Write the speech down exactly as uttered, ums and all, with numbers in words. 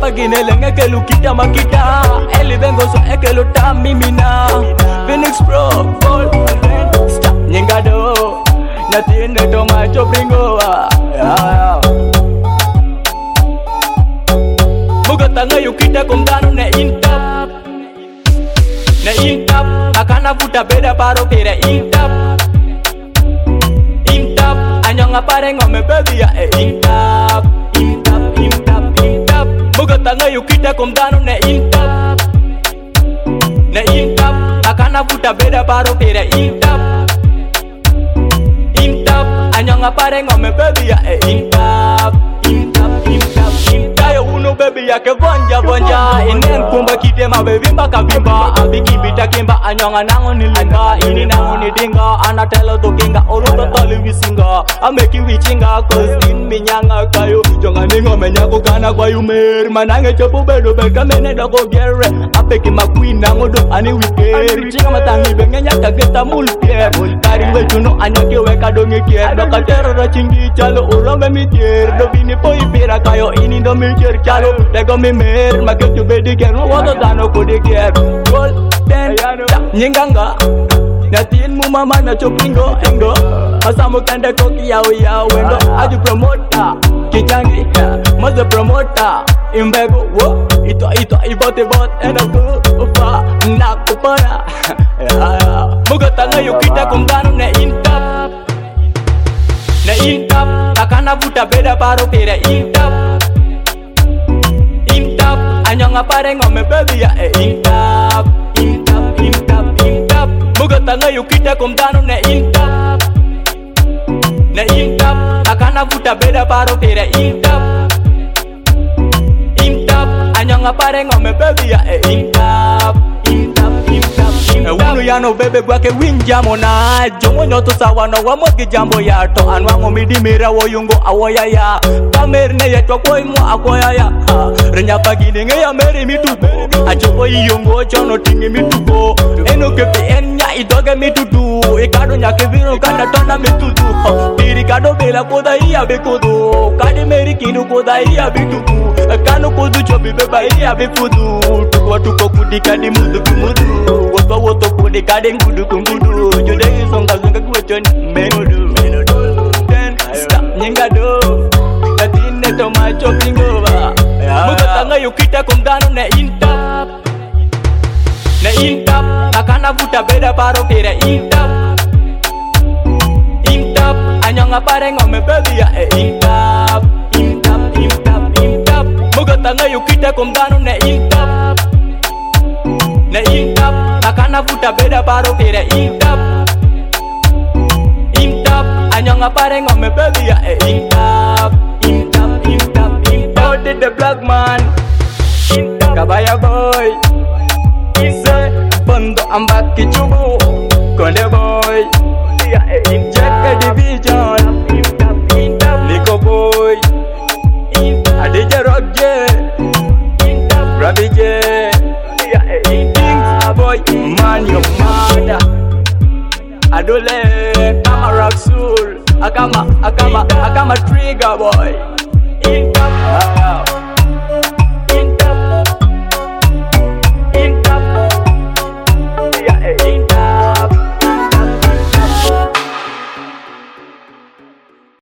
pagine lenga ke lukita makita eli vengo so ekelo tamimina Phoenix Pro Gold Stop nyingado Natine toma chopringo ya Mugatanga yukita kumdano ne intap Ne intap akana vuta beda paro kere intap Intap anyong apare ngome baby ya e intap Intap intap intap Mugatanga yukita kumdano ne intap Ne intap akana vuta beda paro kere intap Intap anyong apare ngome baby ya e intap Intap intap intap yo uno baby ya ke bonja bonja inen kumba kite ma baby mbaka bimba abiki bita kimba anyonga nango nilinga ini nango nidinga anatelo to kinga oluto tali wisinga ameki wichinga cause in minyanga kayo jonga ningo menyako kana kwa yumer manange chopo bedo beka mene dogo gere apeki makwin nango do ani wiker chinga matangi bengenya kageta mulpier tari wetuno anyoke weka donge kier doka terra chingi chalo urome mitier do bini poi pira kayo ini do micher chalo lego mi mer maketu bedi ker wodo dano kode ker golden nyinganga natin mu mama na chopingo engo asamu kande koki yao yao endo aju promoter kijangi maze promoter imbego wo ito ito ibote bot endo upa na kupana mugatanga yukita kumdano ne intap ne intap akana vuta beda paro kere intap Intap anyong apare ngome baby ya e intap Intap intap intap Mugatanga yukita kumdano ne intap Ne intap akana vuta beda paro kere intap Intap anyong apare ngome baby ya e intap Intap intap intap Unu yano bebe gwake winja mona Jongo nyoto sawa no wamogi jambo ya To anwango midi mira woyungo awoya ya Kamer ne yeto koi mo akoya ya Renya pagine nge ya meri mituko Achopo iyongo chono tingi mituko Eno kepi enya idoge mitutu Ikado nyake vino kanda tona mitutu Tiri kado bela koda iya bekodo Kadi meri kinu koda iya bituku Kano kodu chobi beba iya befudu Tukwa tuko kudika di mudu kumudu Woto woto kudika di ngudu kungudu Jode isonga zunga kuwechoni menudu Then stop nyingado Natine toma chopingo ba Mugatanga yukita kumdano ne intap Ne intap akana vuta beda paro kere intap Intap anyong apare ngome baby ya e intap Intap intap intap Mugatanga yukita kumdano ne intap Ne intap akana vuta beda paro kere intap Intap anyong apare ngome baby ya e intap Intap intap intap did the black man Kabaya boy Ise Bondo ambak kichubu Konde boy Check the division Nico boy Adija Rock J Rabi J Kings boy Man your mother Adole Kama Rock Soul Akama Akama Akama Trigger boy